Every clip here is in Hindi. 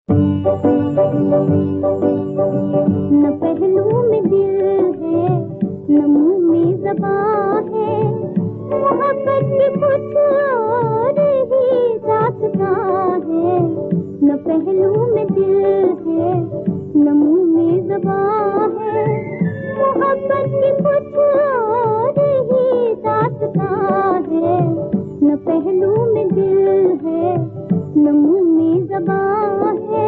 न पहलू में दिल है न मुंह में ज़बां है, मोहब्बत की कुछ और ही दास्तां है। न पहलू में दिल है न मुंह में ज़बां है, मोहब्बत की कुछ और ही दास्तां है। न पहलू में दिल है न मुंह में ज़बां है।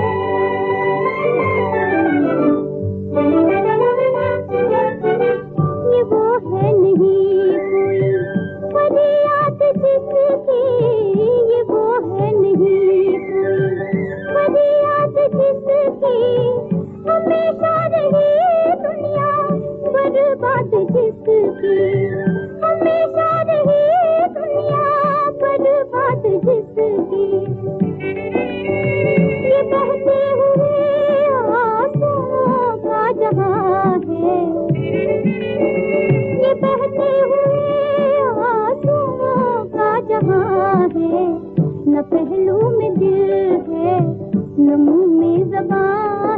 ये वो है नहीं कोई फरियाद जिसकी, ये वो है नहीं कोई फरियाद जिसकी, हमेशा रही दुनिया बर्बाद जिसकी, हमेशा रही दुनिया बर्बाद जिसकी। ये बहते हुए आंसुओं का जहां है, ये बहते हुए आंसुओं का जहां है। न पहलू में दिल है न मुंह में ज़बां